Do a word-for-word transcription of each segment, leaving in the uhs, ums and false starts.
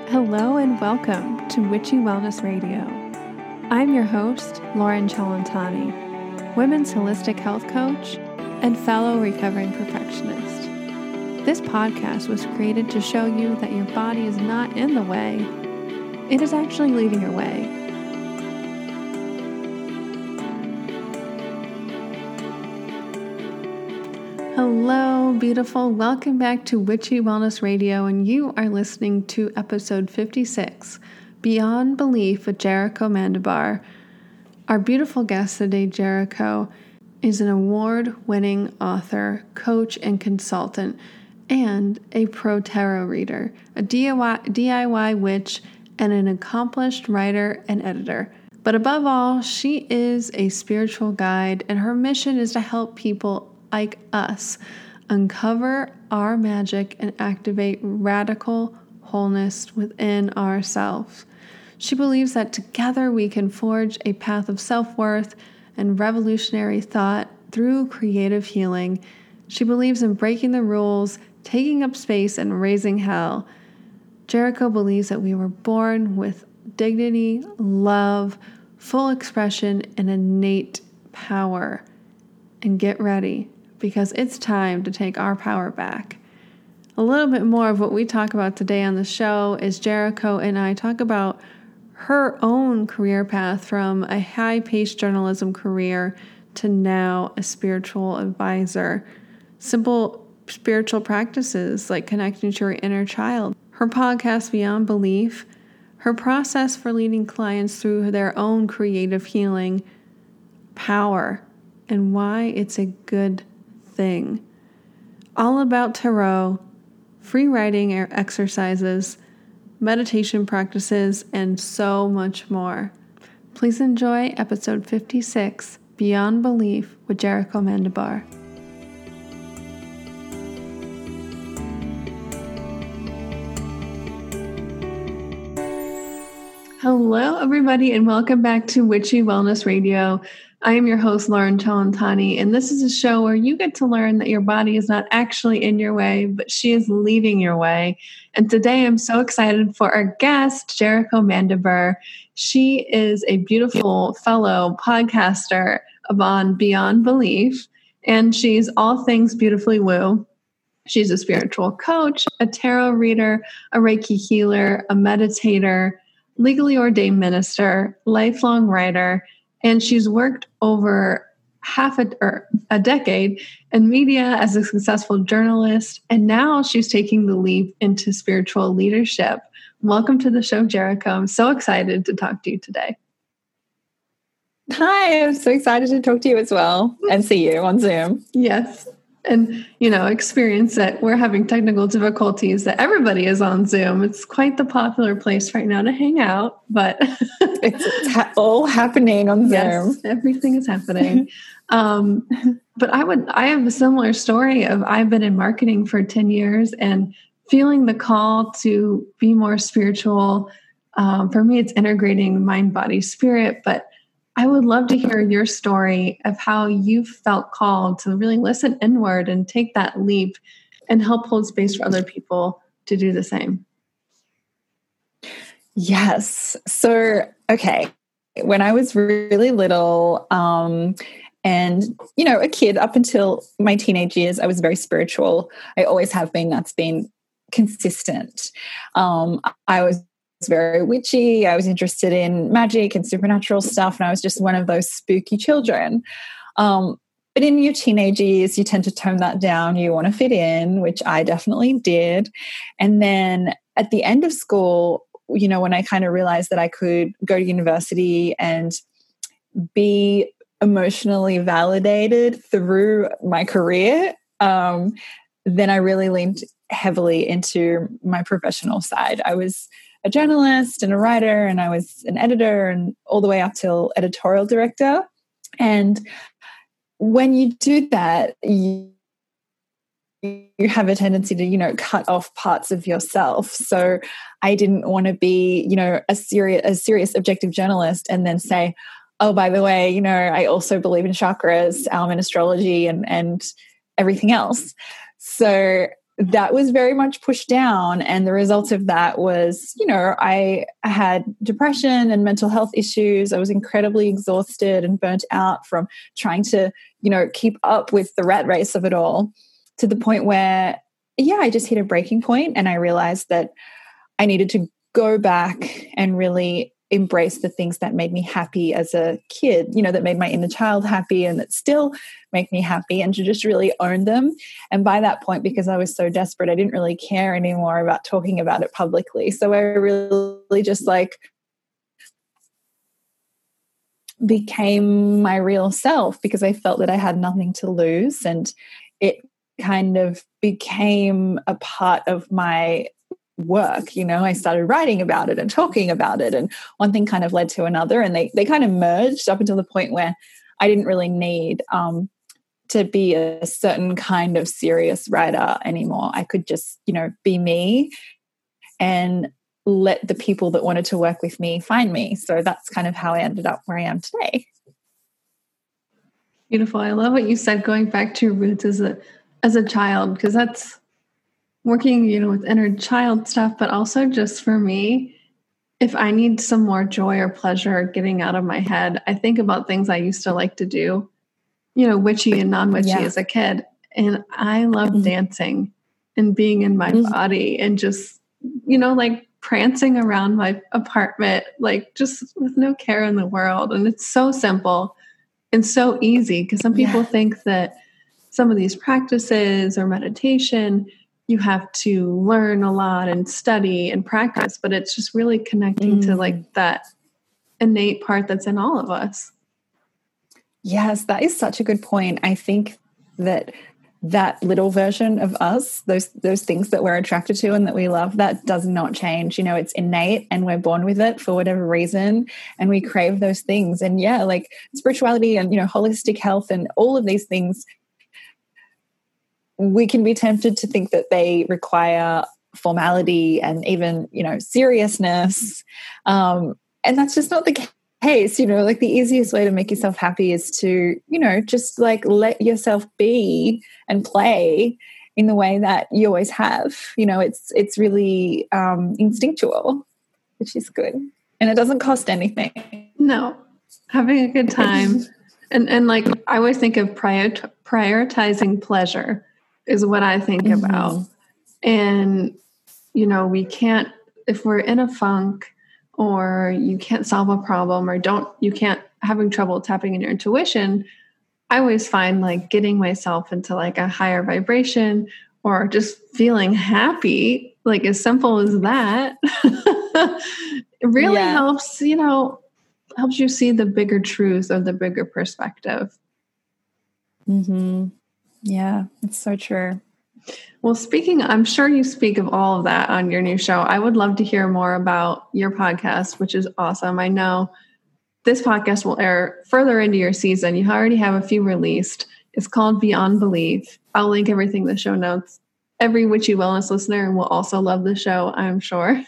Hello and welcome to Witchy Wellness Radio. I'm your host, Lauren Chalantani, women's holistic health coach and fellow recovering perfectionist. This podcast was created to show you that your body is not in the way, it is actually leading your way. Hello, beautiful. Welcome back to Witchy Wellness Radio, and you are listening to episode fifty-six, Beyond Belief with Jericho Mandabar. Our beautiful guest today, Jericho, is an award-winning author, coach, and consultant, and a pro tarot reader, a D I Y, D I Y witch, and an accomplished writer and editor. But above all, she is a spiritual guide, and her mission is to help people like us uncover our magic and activate radical wholeness within ourselves. She believes that together we can forge a path of self-worth and revolutionary thought through creative healing. She believes in breaking the rules, taking up space, and raising hell. Jericho believes that we were born with dignity, love, full expression, and innate power. And get ready, because it's time to take our power back. A little bit more of what we talk about today on the show is Jericho and I talk about her own career path from a high-paced journalism career to now a spiritual advisor. Simple spiritual practices like connecting to your inner child. Her podcast, Beyond Belief. Her process for leading clients through their own creative healing. Power. And why it's a good thing. All about tarot, free writing exercises, meditation practices, and so much more. Please enjoy episode fifty-six, Beyond Belief with Jericho Mandabar. Hello, everybody, and welcome back to Witchy Wellness Radio. I am your host, Lauren Chalantani, and this is a show where you get to learn that your body is not actually in your way, but she is leading your way. And today I'm so excited for our guest, Jericho Mandabar. She is a beautiful fellow podcaster on Beyond Belief, and she's all things beautifully woo. She's a spiritual coach, a tarot reader, a Reiki healer, a meditator, legally ordained minister, lifelong writer, and she's worked over half a, or a decade in media as a successful journalist, and now she's taking the leap into spiritual leadership. Welcome to the show, Jericho. I'm so excited to talk to you today. Hi, I'm so excited to talk to you as well and see you on Zoom. Yes. And, you know, experience that we're having technical difficulties, that everybody is on Zoom. It's quite the popular place right now to hang out, but it's, it's ha- all happening on Zoom. Yes, everything is happening. um, but I would, I have a similar story of I've been in marketing for ten years and feeling the call to be more spiritual. Um, for me, it's integrating mind, body, spirit, but I would love to hear your story of how you felt called to really listen inward and take that leap and help hold space for other people to do the same. Yes. So, okay. When I was really little, um, and, you know, a kid up until my teenage years, I was very spiritual. I always have been. That's been consistent. Um, I was very witchy. I was interested in magic and supernatural stuff, and I was just one of those spooky children. Um, but in your teenage years, you tend to tone that down. You want to fit in, which I definitely did. And then at the end of school, you know, when I kind of realized that I could go to university and be emotionally validated through my career, um, then I really leaned heavily into my professional side. I was a journalist and a writer, and I was an editor, and all the way up till editorial director. And when you do that, you, you have a tendency to, you know, cut off parts of yourself. So I didn't want to be, you know, a serious, a serious objective journalist and then say, oh, by the way, you know, I also believe in chakras, almond astrology, and, and everything else. So that was very much pushed down. And the result of that was, you know, I had depression and mental health issues. I was incredibly exhausted and burnt out from trying to, you know, keep up with the rat race of it all, to the point where, yeah, I just hit a breaking point, and I realized that I needed to go back and really embrace the things that made me happy as a kid, you know, that made my inner child happy and that still make me happy, and to just really own them. And by that point, because I was so desperate, I didn't really care anymore about talking about it publicly. So I really just like became my real self, because I felt that I had nothing to lose, and it kind of became a part of my work. You know, I started writing about it and talking about it, and one thing kind of led to another, and they they kind of merged up until the point where I didn't really need um, to be a certain kind of serious writer anymore. I could just, you know, be me and let the people that wanted to work with me find me. So that's kind of how I ended up where I am today. Beautiful. I love what you said, going back to your roots as a as a child, because that's working, you know, with inner child stuff, but also just for me, if I need some more joy or pleasure getting out of my head, I think about things I used to like to do, you know, witchy and non-witchy yeah. as a kid. And I love mm-hmm. dancing and being in my mm-hmm. body and just, you know, like prancing around my apartment, like just with no care in the world. And it's so simple and so easy, because some people yeah. think that some of these practices or meditation, you have to learn a lot and study and practice, but it's just really connecting mm. to like that innate part that's in all of us. Yes, that is such a good point. I think that that little version of us, those those things that we're attracted to and that we love, that does not change. You know, it's innate and we're born with it for whatever reason, and we crave those things. And yeah, like spirituality and, you know, holistic health and all of these things, we can be tempted to think that they require formality and even, you know, seriousness. Um, and that's just not the case. You know, like the easiest way to make yourself happy is to, you know, just like let yourself be and play in the way that you always have. You know, it's, it's really um, instinctual, which is good. And it doesn't cost anything. No, having a good time. and, and like, I always think of prior- prioritizing pleasure is what I think mm-hmm. about. And, you know, we can't, if we're in a funk or you can't solve a problem or don't, you can't, having trouble tapping in your intuition, I always find like getting myself into like a higher vibration or just feeling happy, like as simple as that, it really yeah. helps, you know, helps you see the bigger truth or the bigger perspective. Mm-hmm. Yeah, it's so true. Well, speaking, I'm sure you speak of all of that on your new show. I would love to hear more about your podcast, which is awesome. I know this podcast will air further into your season. You already have a few released. It's called Beyond Belief. I'll link everything in the show notes. Every Witchy Wellness listener will also love the show, I'm sure.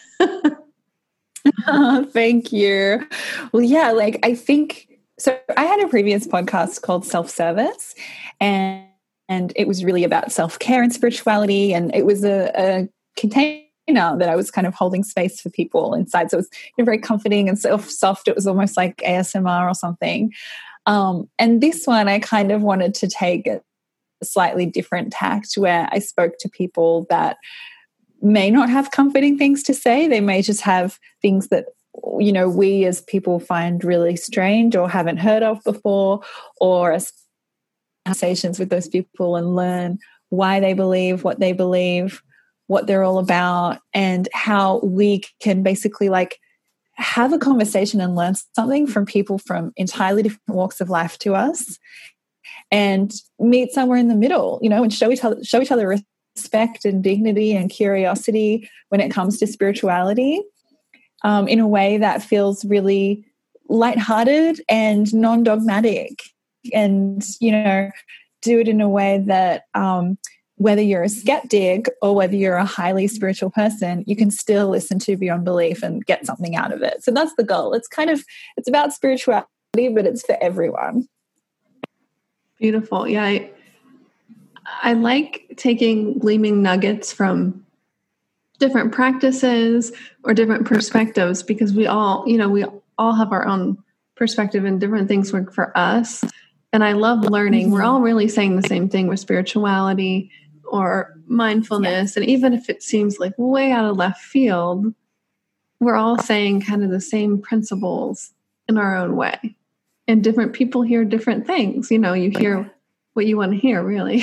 Oh, thank you. Well, yeah, like I think, so I had a previous podcast called Self-Service, and And it was really about self-care and spirituality. And it was a, a container that I was kind of holding space for people inside. So it was, you know, very comforting and so soft. It was almost like A S M R or something. Um, and this one, I kind of wanted to take a slightly different tact, where I spoke to people that may not have comforting things to say. They may just have things that, you know, we as people find really strange or haven't heard of before, or as conversations with those people and learn why they believe what they believe, what they're all about, and how we can basically like have a conversation and learn something from people from entirely different walks of life to us, and meet somewhere in the middle, you know, and show each other, show each other respect and dignity and curiosity when it comes to spirituality, um, in a way that feels really lighthearted and non-dogmatic. And, you know, do it in a way that um, whether you're a skeptic or whether you're a highly spiritual person, you can still listen to Beyond Belief and get something out of it. So that's the goal. It's kind of, it's about spirituality, but it's for everyone. Beautiful. Yeah. I, I like taking gleaming nuggets from different practices or different perspectives, because we all, you know, we all have our own perspective and different things work for us. And I love learning. Mm-hmm. We're all really saying the same thing with spirituality or mindfulness. Yeah. And even if it seems like way out of left field, we're all saying kind of the same principles in our own way. And different people hear different things. You know, you hear what you want to hear, really.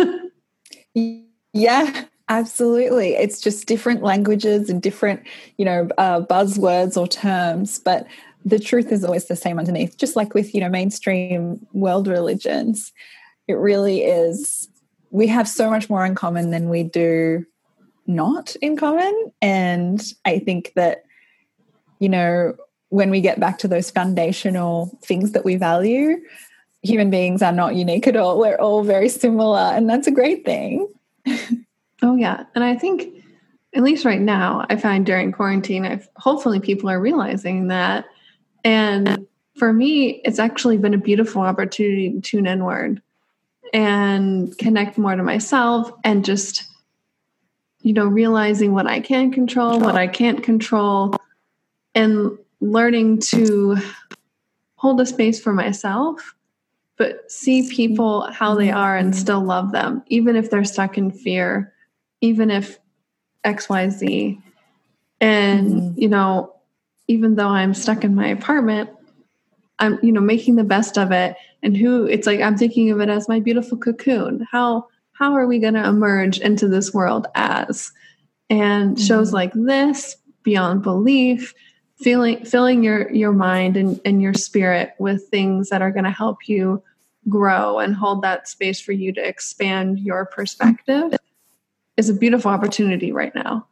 Yeah, absolutely. It's just different languages and different, you know, uh, buzzwords or terms, but the truth is always the same underneath. Just like with, you know, mainstream world religions, it really is. We have so much more in common than we do not in common. And I think that, you know, when we get back to those foundational things that we value, human beings are not unique at all. We're all very similar, and that's a great thing. Oh, yeah. And I think, at least right now, I find during quarantine, I've, hopefully people are realizing that. And for me, it's actually been a beautiful opportunity to tune inward and connect more to myself, and just, you know, realizing what I can control, what I can't control, and learning to hold a space for myself, but see people how they are and still love them, even if they're stuck in fear, even if X, Y, Z. And, mm-hmm. you know, even though I'm stuck in my apartment, I'm, you know, making the best of it. And who, it's like, I'm thinking of it as my beautiful cocoon. How, how are we going to emerge into this world as? And mm-hmm. shows like this, Beyond Belief, feeling, filling your, your mind and, and your spirit with things that are going to help you grow and hold that space for you to expand your perspective, is a beautiful opportunity right now.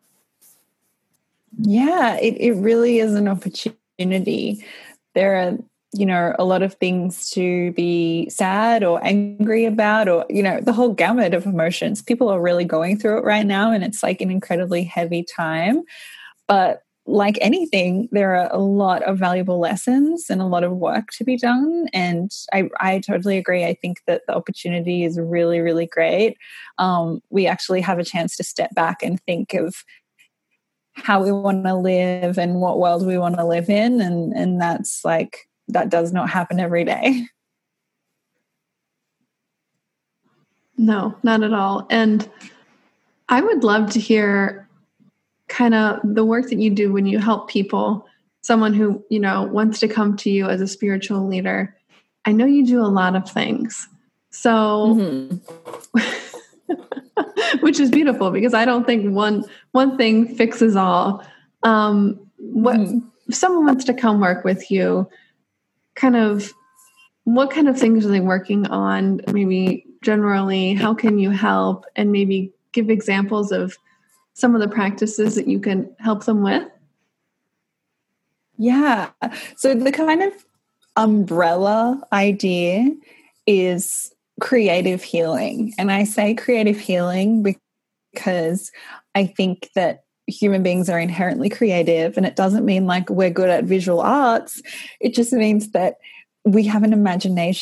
Yeah, it, it really is an opportunity. There are, you know, a lot of things to be sad or angry about, or, you know, the whole gamut of emotions. People are really going through it right now, and it's like an incredibly heavy time. But like anything, there are a lot of valuable lessons and a lot of work to be done. And I, I totally agree. I think that the opportunity is really, really great. Um, we actually have a chance to step back and think of how we want to live and what world we want to live in. And, and that's like, that does not happen every day. No, not at all. And I would love to hear kind of the work that you do when you help people, someone who, you know, wants to come to you as a spiritual leader. I know you do a lot of things. So, mm-hmm. which is beautiful, because I don't think one, one thing fixes all. Um, what, mm-hmm. if someone wants to come work with you, kind of, what kind of things are they working on? Maybe generally, how can you help? And maybe give examples of some of the practices that you can help them with? Yeah. So the kind of umbrella idea is creative healing. And I say creative healing because I think that human beings are inherently creative, and it doesn't mean like we're good at visual arts. It just means that we have an imagination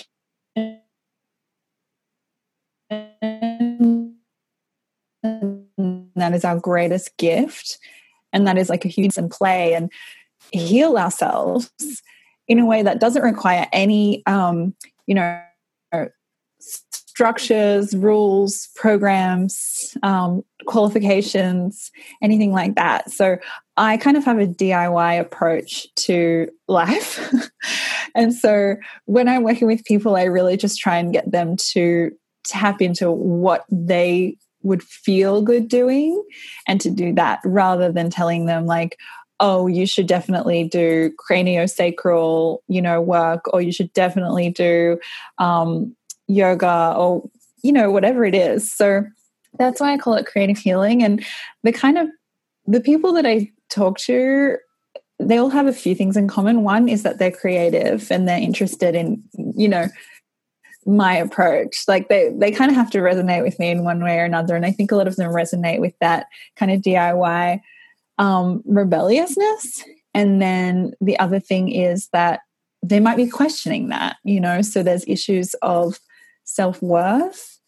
that is our greatest gift, and that is like a huge and play and heal ourselves in a way that doesn't require any um you know structures, rules, programs, um qualifications, anything like that. So I kind of have a D I Y approach to life. And so when I'm working with people, I really just try and get them to tap into what they would feel good doing, and to do that, rather than telling them like, oh, you should definitely do craniosacral, you know, work, or you should definitely do um, yoga, or, you know, whatever it is. So that's why I call it creative healing. And the kind of, the people that I talk to, they all have a few things in common. One is that they're creative and they're interested in, you know, my approach. Like they, they kind of have to resonate with me in one way or another. And I think a lot of them resonate with that kind of D I Y um, rebelliousness. And then the other thing is that they might be questioning that, you know, so there's issues of self-worth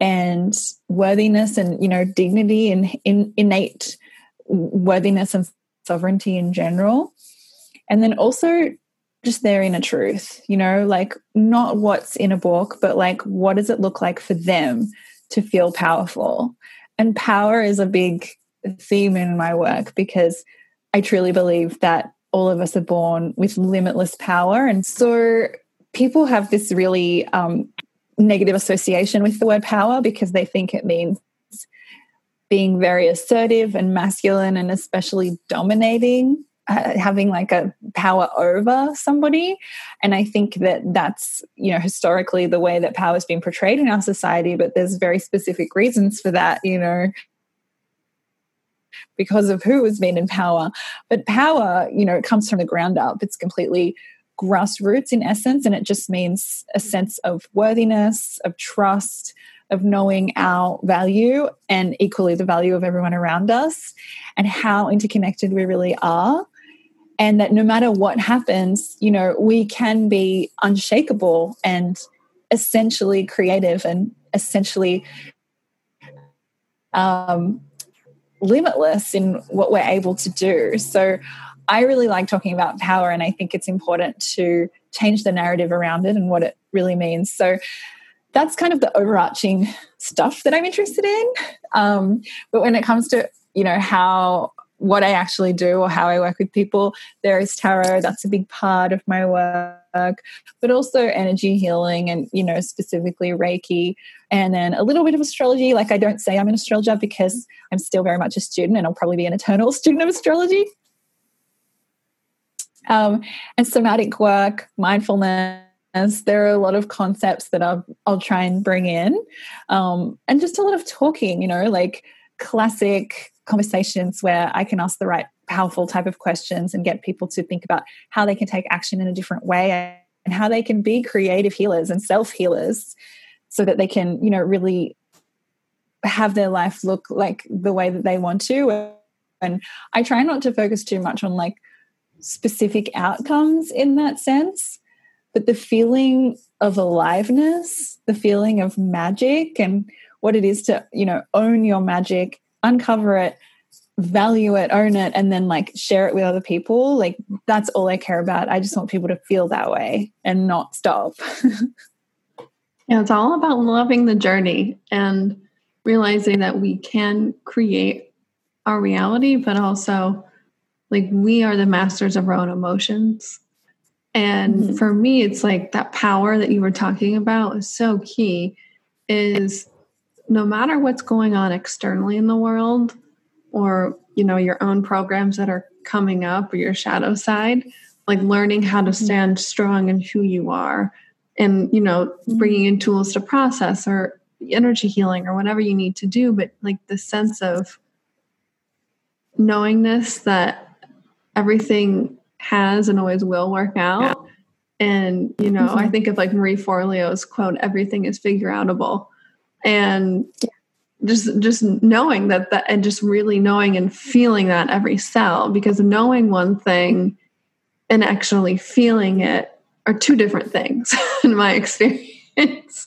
and worthiness and, you know, dignity and in, innate worthiness and sovereignty in general. And then also just their inner truth, you know, like not what's in a book, but like what does it look like for them to feel powerful? And power is a big theme in my work because I truly believe that all of us are born with limitless power. And so people have this really um, negative association with the word power because they think it means being very assertive and masculine and especially dominating, uh, having like a power over somebody. And I think that that's, you know, historically the way that power has been portrayed in our society, but there's very specific reasons for that, you know, because of who has been in power. But power, you know, it comes from the ground up. It's completely grassroots in essence, and it just means a sense of worthiness, of trust, of knowing our value and equally the value of everyone around us and how interconnected we really are. And that no matter what happens, you know, we can be unshakable and essentially creative and essentially um, limitless in what we're able to do. So I really like talking about power, and I think it's important to change the narrative around it and what it really means. So that's kind of the overarching stuff that I'm interested in. Um, but when it comes to, you know, how, what I actually do or how I work with people, there is tarot. That's a big part of my work, but also energy healing and, you know, specifically Reiki, and then a little bit of astrology. Like I don't say I'm an astrologer because I'm still very much a student and I'll probably be an eternal student of astrology. Um, and somatic work, mindfulness. There are a lot of concepts that I'll, I'll try and bring in, um, and just a lot of talking, you know, like classic conversations where I can ask the right powerful type of questions and get people to think about how they can take action in a different way and how they can be creative healers and self-healers so that they can, you know, really have their life look like the way that they want to. And I try not to focus too much on like specific outcomes in that sense, but the feeling of aliveness, the feeling of magic and what it is to, you know, own your magic, uncover it, value it, own it, and then like share it with other people. Like that's all I care about. I just want people to feel that way and not stop. Yeah, it's all about loving the journey and realizing that we can create our reality, but also like we are the masters of our own emotions. And mm-hmm. for me, it's like that power that you were talking about is so key, is no matter what's going on externally in the world or, you know, your own programs that are coming up or your shadow side, like learning how to stand strong in who you are and, you know, bringing in tools to process or energy healing or whatever you need to do. But like the sense of knowingness that everything has and always will work out. And, you know, mm-hmm. I think of like Marie Forleo's quote, everything is figure outable. And just, just knowing that, that, and just really knowing and feeling that every cell, because knowing one thing and actually feeling it are two different things in my experience.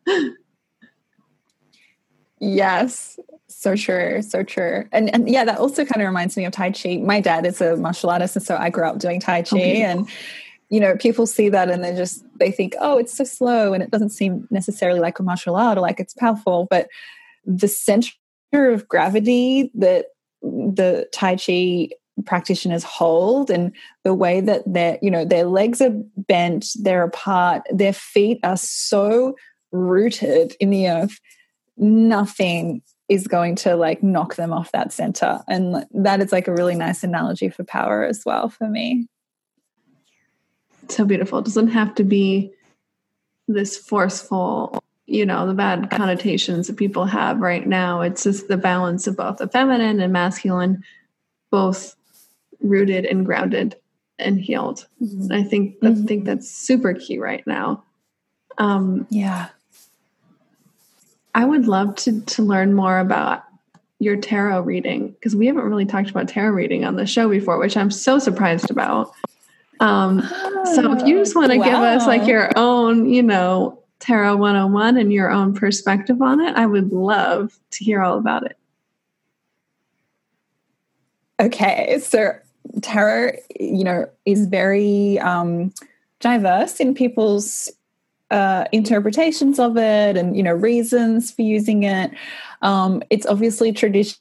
Yes. So true. So true. And and yeah, that also kind of reminds me of Tai Chi. My dad is a martial artist, and so I grew up doing Tai Chi. Okay. And, you know, people see that and they just, they think, oh, it's so slow and it doesn't seem necessarily like a martial art or like it's powerful. But the center of gravity that the Tai Chi practitioners hold and the way that their, you know, their legs are bent, they're apart, their feet are so rooted in the earth, nothing is going to like knock them off that center. And that is like a really nice analogy for power as well for me. So beautiful. It doesn't have to be this forceful, you know, the bad connotations that people have right now. It's just the balance of both the feminine and masculine, both rooted and grounded and healed. Mm-hmm. I think that, mm-hmm. I think that's super key right now. Um, yeah. I would love to to learn more about your tarot reading, because we haven't really talked about tarot reading on the show before, which I'm so surprised about. Um, oh, so if you just want to wow. give us like your own, you know, Tarot one oh one and your own perspective on it, I would love to hear all about it. Okay, so tarot, you know, is very um, diverse in people's uh, interpretations of it and, you know, reasons for using it. Um, it's obviously traditionally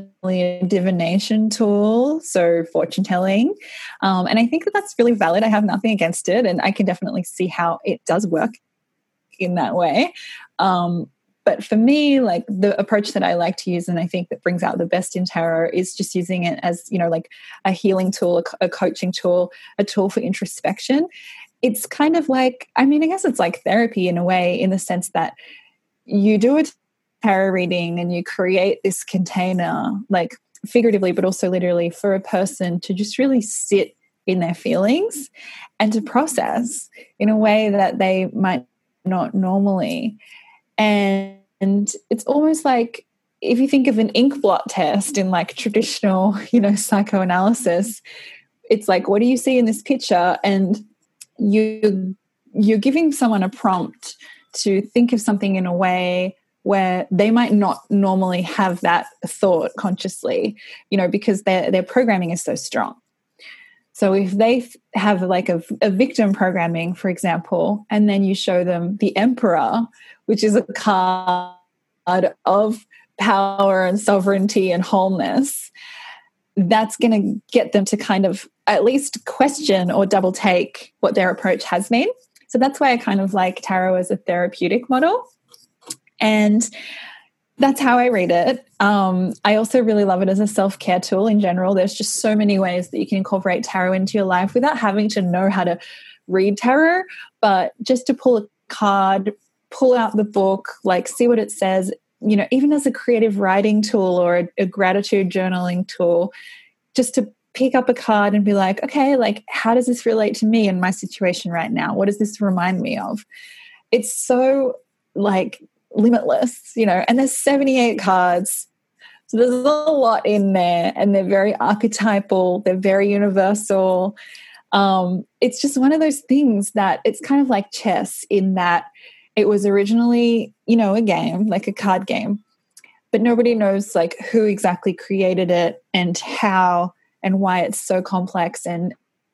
a divination tool, so fortune telling. Um, and I think that that's really valid. I have nothing against it, and I can definitely see how it does work in that way. Um, but for me, like the approach that I like to use, and I think that brings out the best in tarot, is just using it as, you know, like a healing tool, a, a coaching tool, a tool for introspection. It's kind of like, I mean, I guess it's like therapy in a way, in the sense that you do a tarot reading and you create this container, like figuratively, but also literally, for a person to just really sit in their feelings and to process in a way that they might not normally. And it's almost like, if you think of an ink blot test in like traditional, you know, psychoanalysis, it's like, what do you see in this picture? And you, you're giving someone a prompt to think of something in a way where they might not normally have that thought consciously, you know, because their their programming is so strong. So if they have like a, a victim programming, for example, and then you show them the Emperor, which is a card of power and sovereignty and wholeness, that's going to get them to kind of at least question or double take what their approach has been. So that's why I kind of like tarot as a therapeutic model. And that's how I read it. Um, I also really love it as a self-care tool in general. There's just so many ways that you can incorporate tarot into your life without having to know how to read tarot, but just to pull a card, pull out the book, like see what it says, you know, even as a creative writing tool or a, a gratitude journaling tool, just to pick up a card and be like, okay, like how does this relate to me in my situation right now? What does this remind me of? It's so like limitless, you know, and there's seventy-eight cards. So there's a lot in there, and they're very archetypal. They're very universal. Um, it's just one of those things that it's kind of like chess, in that it was originally, you know, a game, like a card game, but nobody knows like who exactly created it and how and why it's so complex and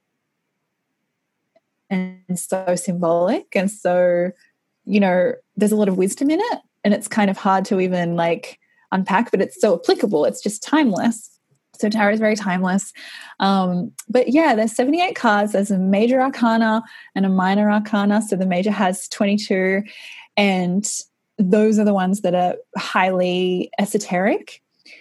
and so symbolic. And so, you know, there's a lot of wisdom in it, and it's kind of hard to even like unpack, but it's so applicable. It's just timeless. So tarot is very timeless. Um, but yeah, there's seventy-eight cards. There's a major arcana and a minor arcana. So the major has twenty-two, and those are the ones that are highly esoteric,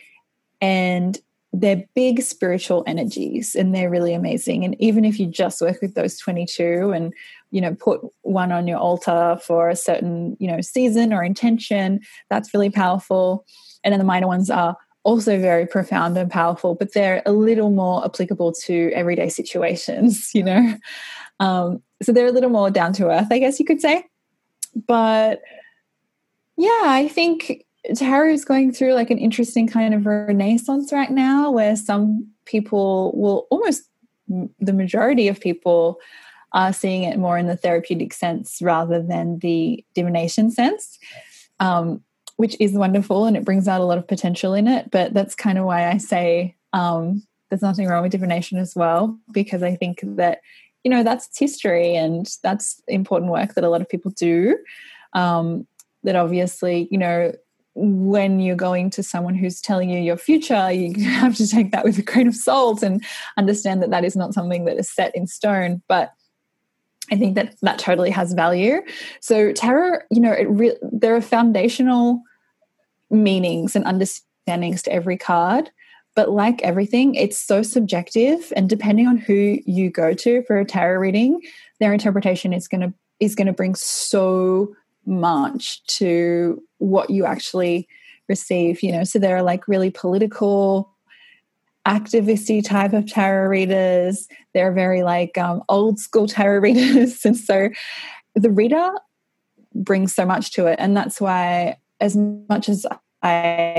and they're big spiritual energies, and they're really amazing. And even if you just work with those twenty-two and, you know, put one on your altar for a certain, you know, season or intention, that's really powerful. And then the minor ones are also very profound and powerful, but they're a little more applicable to everyday situations, you know. Um, so they're a little more down to earth, I guess you could say. But yeah, I think tarot is going through like an interesting kind of renaissance right now, where some people will, almost the majority of people are seeing it more in the therapeutic sense rather than the divination sense. Um, which is wonderful, and it brings out a lot of potential in it. But that's kind of why I say um, there's nothing wrong with divination as well, because I think that, you know, that's history and that's important work that a lot of people do. Um, that obviously, you know, when you're going to someone who's telling you your future, you have to take that with a grain of salt and understand that that is not something that is set in stone. But I think that that totally has value. So tarot, you know, it re- there are foundational meanings and understandings to every card, but like everything, it's so subjective, and depending on who you go to for a tarot reading, their interpretation is going to is going to bring so much to what you actually receive. You know, so there are like really political, activisty type of tarot readers. They're very like um, old school tarot readers. And so the reader brings so much to it. And that's why, as much as I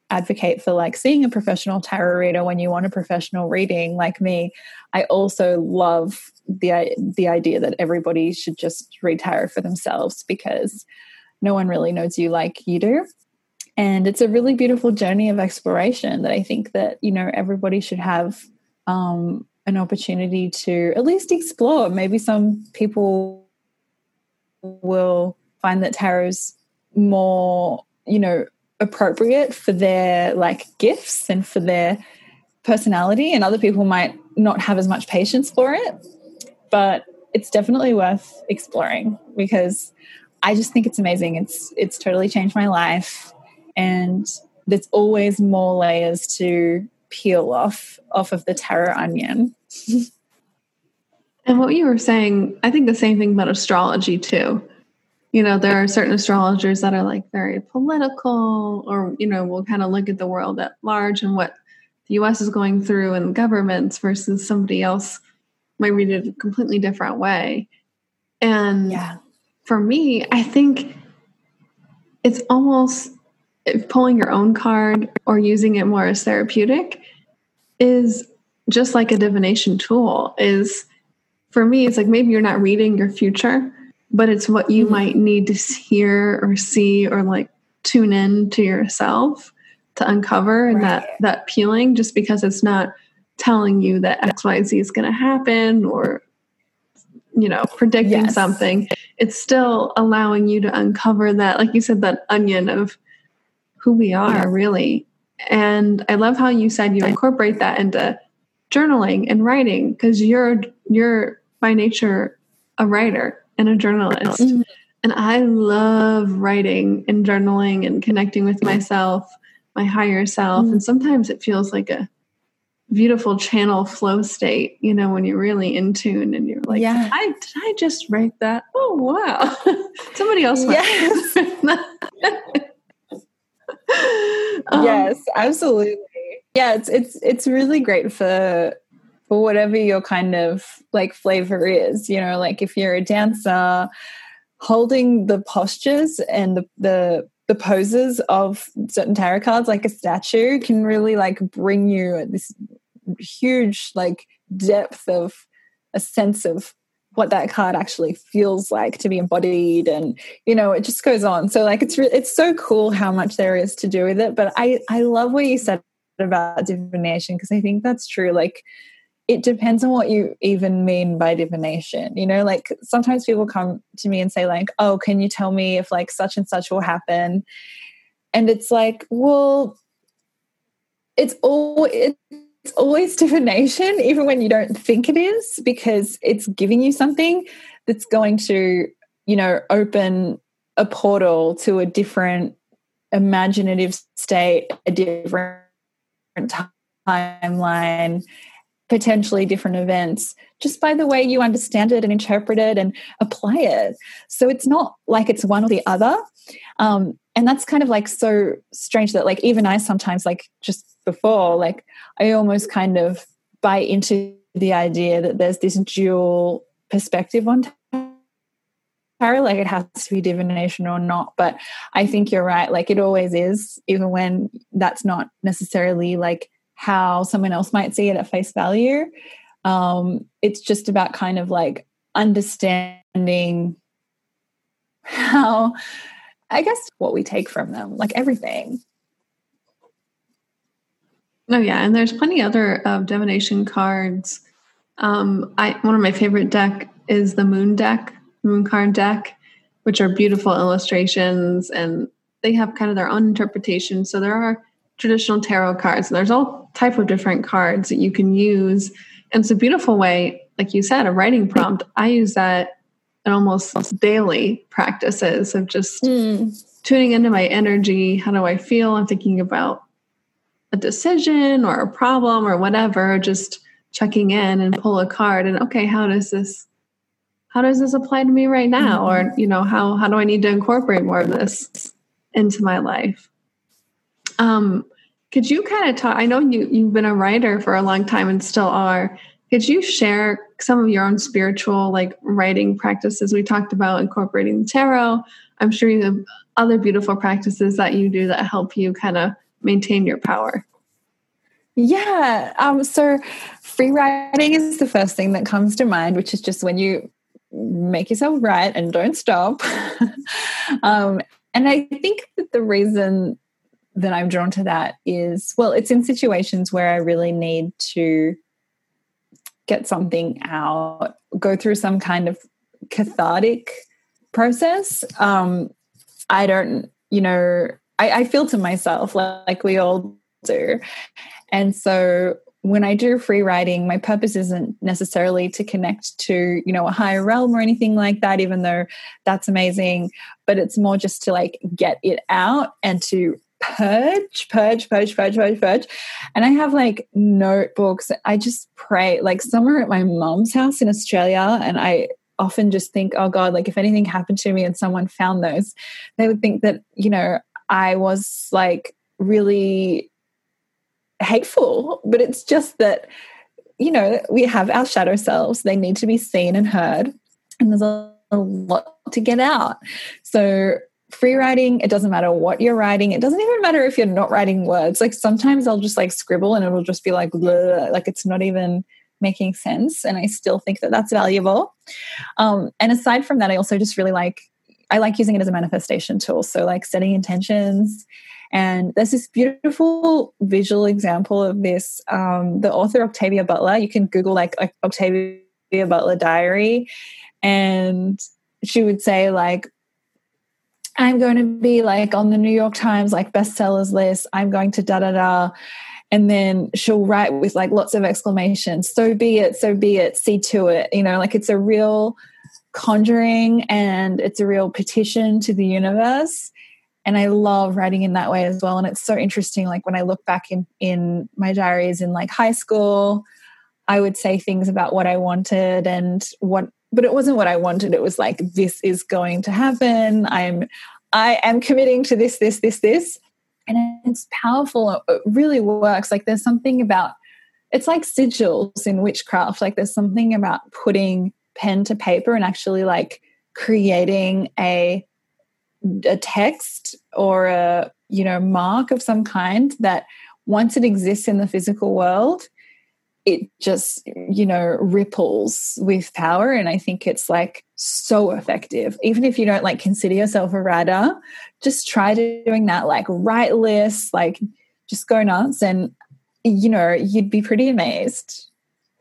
advocate for like seeing a professional tarot reader when you want a professional reading like me. I also love the the idea that everybody should just read tarot for themselves, because no one really knows you like you do. And it's a really beautiful journey of exploration that I think that, you know, everybody should have um, an opportunity to at least explore. Maybe some people will find that tarot's more, you know, appropriate for their like gifts and for their personality, and other people might not have as much patience for it. But it's definitely worth exploring, because I just think it's amazing. It's it's totally changed my life, and there's always more layers to peel off off of the tarot onion. And what you were saying, I think the same thing about astrology too. You know, there are certain astrologers that are like very political, or, you know, will kind of look at the world at large and what the U S is going through and governments, versus somebody else might read it a completely different way. And yeah. for me, I think it's almost, if pulling your own card or using it more as therapeutic is just like a divination tool. Is, for me, it's like maybe you're not reading your future, but it's what you mm-hmm. might need to hear or see or like tune in to yourself to uncover, and right. that that peeling, just because it's not telling you that X Y Z is going to happen, or, you know, predicting yes. something. It's still allowing you to uncover that, like you said, that onion of who we are, yeah. really. And I love how you said you incorporate that into journaling and writing, because you're you're by nature a writer and a journalist. Mm-hmm. And I love writing and journaling and connecting with myself, my higher self. Mm-hmm. And sometimes it feels like a beautiful channel flow state, you know, when you're really in tune and you're like, yeah. did, I, did I just write that? Oh, wow. Somebody else might. Yes. um, yes, absolutely. Yeah, it's it's it's really great for for whatever your kind of like flavor is, you know, like if you're a dancer, holding the postures and the the the poses of certain tarot cards like a statue can really like bring you this huge like depth of a sense of what that card actually feels like to be embodied, and you know, it just goes on. So like it's re- it's so cool how much there is to do with it. But I I love what you said about divination, because I think that's true. Like it depends on what you even mean by divination. You know, like sometimes people come to me and say like, oh, can you tell me if like such and such will happen? And it's like, well, it's all it's always divination, even when you don't think it is, because it's giving you something that's going to, you know, open a portal to a different imaginative state, a different timeline, potentially different events, just by the way you understand it and interpret it and apply it. So it's not like it's one or the other. Um, and that's kind of like so strange that like even I sometimes like just before, like I almost kind of buy into the idea that there's this dual perspective on tarot, like it has to be divination or not. But I think you're right. Like it always is, even when that's not necessarily like how someone else might see it at face value. Um, it's just about kind of like understanding how, I guess, what we take from them, like everything. Oh yeah, and there's plenty other uh, divination cards. Um, I one of my favorite deck is the Moon deck, Moon card deck, which are beautiful illustrations, and they have kind of their own interpretation. So there are traditional tarot cards, and there's all type of different cards that you can use. And it's a beautiful way, like you said, a writing prompt. I use that in almost daily practices of just mm. tuning into my energy. How do I feel? I'm thinking about a decision or a problem or whatever, just checking in and pull a card and, okay, how does this, how does this apply to me right now? Mm-hmm. Or, you know, how, how do I need to incorporate more of this into my life? Um, could you kind of talk, I know you, you've been a writer for a long time and still are. Could you share some of your own spiritual, like writing practices? We talked about incorporating the tarot. I'm sure you have other beautiful practices that you do that help you kind of maintain your power? Yeah. Um, so free writing is the first thing that comes to mind, which is just when you make yourself write and don't stop. um, and I think that the reason that I'm drawn to that is, well, it's in situations where I really need to get something out, go through some kind of cathartic process. Um, I don't, you know, I, I feel to myself like, like we all do. And so when I do free writing, my purpose isn't necessarily to connect to, you know, a higher realm or anything like that, even though that's amazing, but it's more just to like get it out and to purge, purge, purge, purge, purge, purge. And I have like notebooks. I just pray, like some are at my mom's house in Australia, and I often just think, oh God, like if anything happened to me and someone found those, they would think that, you know, I was like really hateful. But it's just that, you know, we have our shadow selves. They need to be seen and heard. And there's a, a lot to get out. So free writing, it doesn't matter what you're writing. It doesn't even matter if you're not writing words. Like sometimes I'll just like scribble and it'll just be like, bleh, like it's not even making sense. And I still think that that's valuable. Um, and aside from that, I also just really like, I like using it as a manifestation tool. So like setting intentions. And there's this beautiful visual example of this. Um, the author Octavia Butler, you can Google like Octavia Butler diary. And she would say like, I'm going to be like on the New York Times, like bestsellers list. I'm going to da, da, da. And then she'll write with like lots of exclamations. So be it, so be it, see to it. You know, like it's a real conjuring and it's a real petition to the universe. And I love writing in that way as well. And it's so interesting. Like when I look back in, in my diaries in like high school, I would say things about what I wanted and what, but it wasn't what I wanted. It was like, this is going to happen. I'm, I am committing to this, this, this, this. And it's powerful. It really works. Like there's something about, it's like sigils in witchcraft. Like there's something about putting pen to paper and actually like creating a, a text or a, you know, mark of some kind that once it exists in the physical world, it just, you know, ripples with power. And I think it's like so effective. Even if you don't like consider yourself a writer, just try doing that, like write lists, like just go nuts and, you know, you'd be pretty amazed.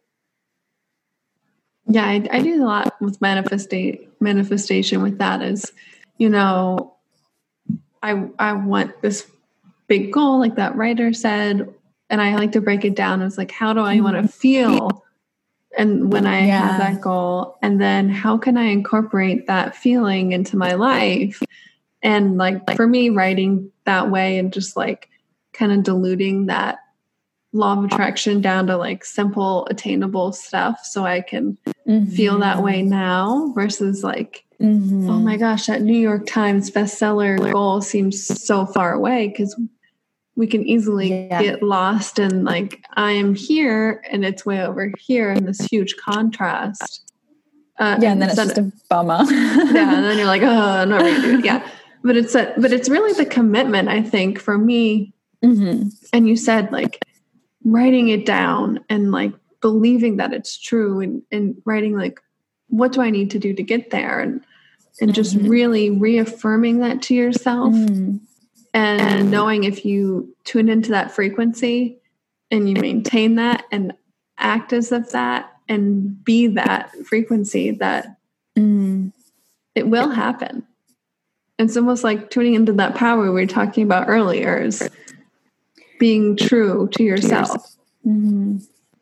Yeah, I, I do a lot with manifesta- manifestation with that is, you know, I I want this big goal like that writer said, and I like to break it down as like, how do I want to feel? And when I yeah. have that goal, and then how can I incorporate that feeling into my life? And like for me, writing that way and just like kind of diluting that law of attraction down to like simple, attainable stuff so I can mm-hmm. feel that way now versus like, mm-hmm. oh my gosh, that New York Times bestseller goal seems so far away, because we can easily yeah. get lost in like, I am here and it's way over here in this huge contrast. Uh, yeah, and then it's just a bummer. Yeah, and then you're like, oh, I'm not ready to do it. Yeah, but it's a, but it's really the commitment, I think, for me. Mm-hmm. And you said like writing it down and like believing that it's true, and, and writing like, what do I need to do to get there, and and just mm-hmm. really reaffirming that to yourself. Mm-hmm. And knowing if you tune into that frequency and you maintain that and act as if that and be that frequency, that mm. it will happen. It's almost like tuning into that power we were talking about earlier, is being true to yourself. Mm-hmm.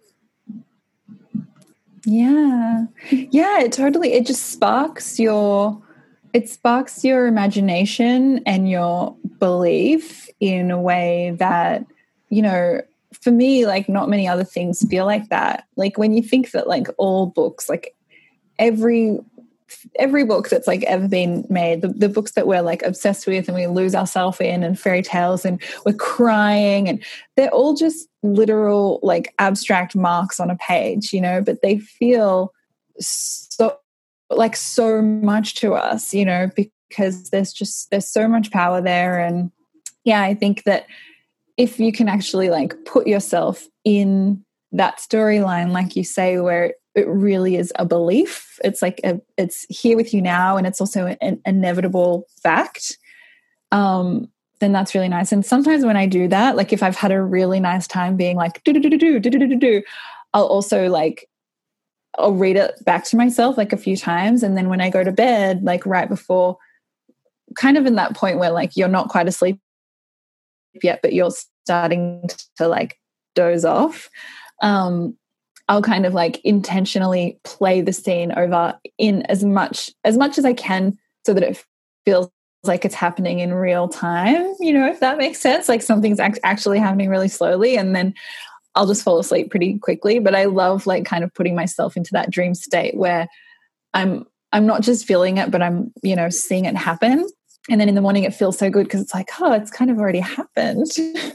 Yeah. Yeah, it totally, it just sparks your, it sparks your imagination and your belief in a way that, you know, for me, like not many other things feel like that. Like when you think that like all books, like every every book that's like ever been made, the, the books that we're like obsessed with and we lose ourselves in, and fairy tales, and we're crying, and they're all just literal like abstract marks on a page, you know, but they feel so like so much to us, you know, because there's just there's so much power there. And yeah, I think that if you can actually like put yourself in that storyline, like you say, where it really is a belief, it's like a, it's here with you now, and it's also an inevitable fact, um, then that's really nice. And sometimes when I do that, like if I've had a really nice time being like, do, do, do, do, do, do, do, do, I'll also like, I'll read it back to myself like a few times. And then when I go to bed, like right before, kind of in that point where like you're not quite asleep yet, but you're starting to like doze off, um, I'll kind of like intentionally play the scene over in as much as much as I can, so that it feels like it's happening in real time, you know, if that makes sense, like something's act- actually happening really slowly, and then I'll just fall asleep pretty quickly. But I love like kind of putting myself into that dream state where I'm I'm not just feeling it, but I'm, you know, seeing it happen. And then in the morning it feels so good because it's like, oh, it's kind of already happened.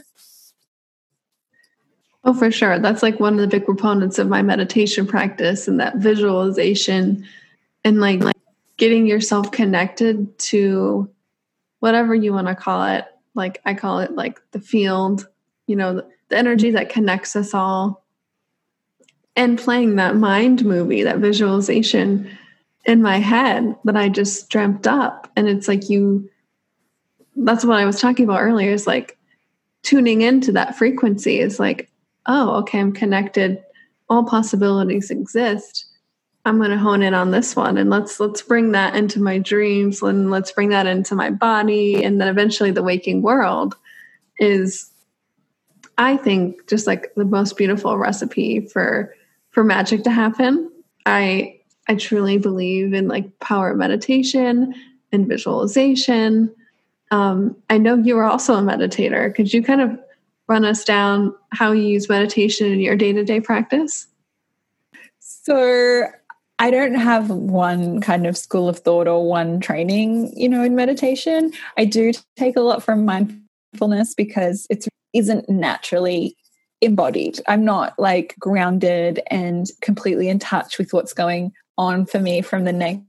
Oh, for sure. That's like one of the big proponents of my meditation practice, and that visualization and like, like getting yourself connected to whatever you want to call it. Like I call it like the field, you know, the, the energy that connects us all, and playing that mind movie, that visualization in my head that I just dreamt up. And it's like you, that's what I was talking about earlier, is like tuning into that frequency is like, oh, okay, I'm connected. All possibilities exist. I'm going to hone in on this one, and let's let's bring that into my dreams, and let's bring that into my body, and then eventually the waking world is, I think, just like the most beautiful recipe for for magic to happen. I I truly believe in like power meditation and visualization. Um, I know you are also a meditator. Could you kind of run us down how you use meditation in your day-to-day practice? So I don't have one kind of school of thought or one training, you know, in meditation. I do take a lot from mindfulness because it isn't naturally embodied. I'm not like grounded and completely in touch with what's going on for me from the neck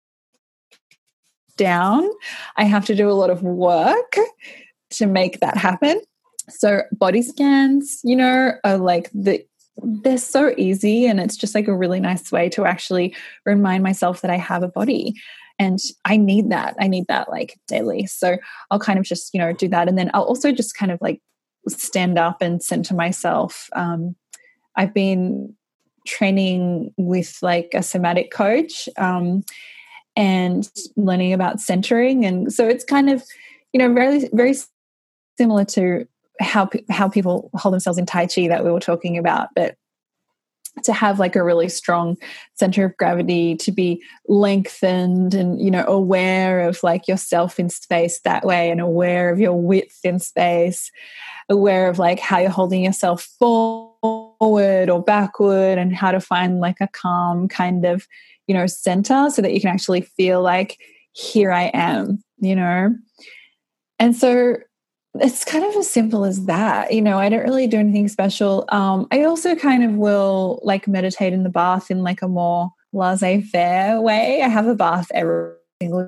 down. I have to do a lot of work to make that happen. So body scans, you know, are like the, they're so easy, and it's just like a really nice way to actually remind myself that I have a body, and I need that. I need that like daily. So I'll kind of just, you know, do that. And then I'll also just kind of like stand up and center myself. Um, I've been training with like a somatic coach, um, and learning about centering. And so it's kind of, you know, very, very similar to how how people hold themselves in Tai Chi that we were talking about, but to have like a really strong center of gravity, to be lengthened and, you know, aware of like yourself in space that way, and aware of your width in space, aware of like how you're holding yourself forward or backward, and how to find like a calm kind of, you know, center so that you can actually feel like, here I am, you know. And so it's kind of as simple as that. You know, I don't really do anything special. Um, I also kind of will like meditate in the bath in like a more laissez-faire way. I have a bath every single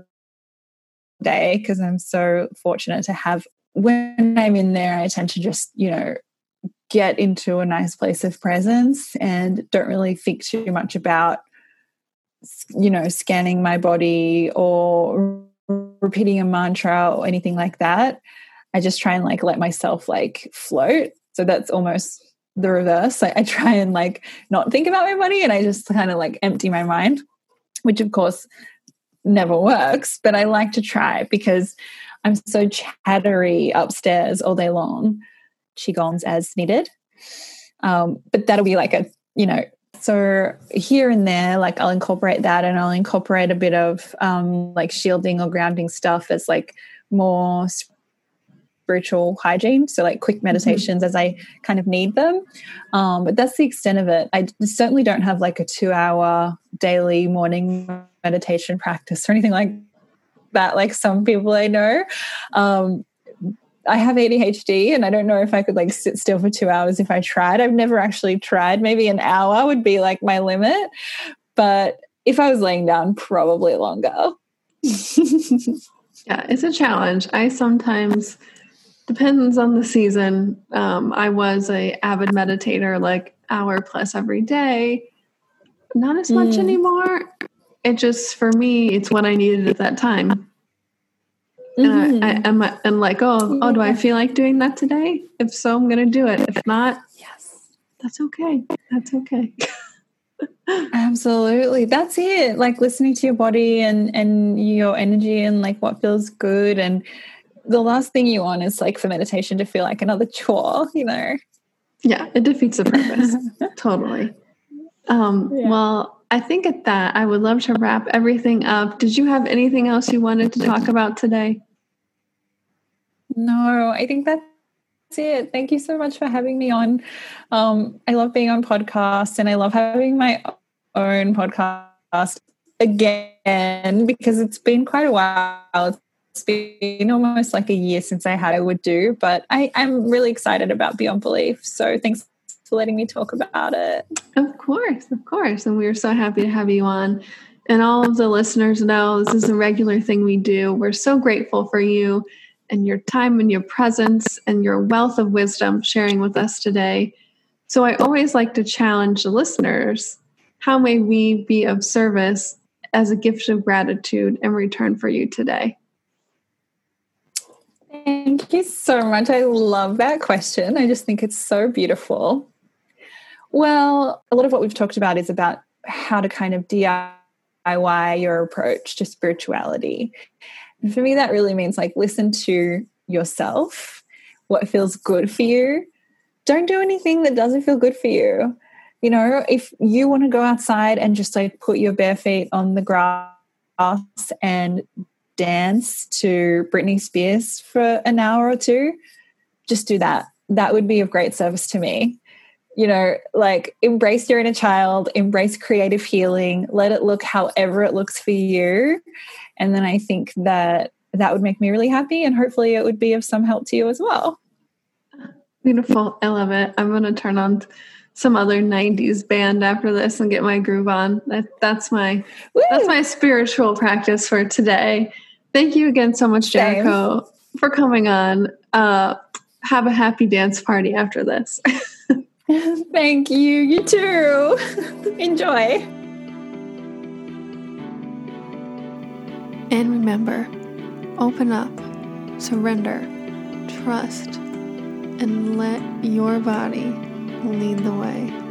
day because I'm so fortunate to have, when I'm in there, I tend to just, you know, get into a nice place of presence and don't really think too much about, you know, scanning my body or repeating a mantra or anything like that. I just try and like let myself like float. So that's almost the reverse. Like I try and like not think about my body, and I just kind of like empty my mind, which of course never works, but I like to try because I'm so chattery upstairs all day long. Qigongs as needed. Um, but that'll be like a, you know, so here and there, like I'll incorporate that, and I'll incorporate a bit of um, like shielding or grounding stuff as like more spiritual hygiene. So like quick meditations mm-hmm. as I kind of need them. Um, but that's the extent of it. I certainly don't have like a two hour daily morning meditation practice or anything like that, like some people I know. Um, I have A D H D, and I don't know if I could like sit still for two hours if I tried. I've never actually tried. Maybe an hour would be like my limit. But if I was laying down, probably longer. Yeah, it's a challenge. I sometimes Depends on the season. Um, I was a avid meditator, like hour plus every day. Not as much Mm. anymore. It just, for me, it's what I needed at that time. And Mm-hmm. I, I, I'm, I'm like, oh, oh, do I feel like doing that today? If so, I'm going to do it. If not, Yes, that's okay. That's okay. Absolutely. That's it. Like listening to your body and, and your energy and like what feels good. And the last thing you want is like for meditation to feel like another chore, you know? Yeah, it defeats the purpose. Totally. Um, Yeah. Well, I think at that, I would love to wrap everything up. Did you have anything else you wanted to talk about today? No, I think that's it. Thank you so much for having me on. Um, I love being on podcasts and I love having my own podcast again because it's been quite a while. It's been almost like a year since I had I would do, but I, I'm really excited about Beyond Belief. So thanks for letting me talk about it. Of course, of course. And we are so happy to have you on. And all of the listeners know this is a regular thing we do. We're so grateful for you and your time and your presence and your wealth of wisdom sharing with us today. So I always like to challenge the listeners. How may we be of service as a gift of gratitude in return for you today? Thank you so much. I love that question. I just think it's so beautiful. Well, a lot of what we've talked about is about how to kind of D I Y your approach to spirituality. And for me, that really means like listen to yourself, what feels good for you. Don't do anything that doesn't feel good for you. You know, if you want to go outside and just like put your bare feet on the grass and dance to Britney Spears for an hour or two, just do that. That would be of great service to me. You know, like embrace your inner child, embrace creative healing, let it look however it looks for you. And then I think that that would make me really happy and hopefully it would be of some help to you as well. Beautiful. I love it. I'm going to turn on some other nineties band after this and get my groove on. That, that's my Woo! That's my spiritual practice for today. Thank you again so much, Jericho, Same. for coming on. Uh, have a happy dance party after this. Thank you. You too. Enjoy. And remember, open up, surrender, trust, and let your body lead the way.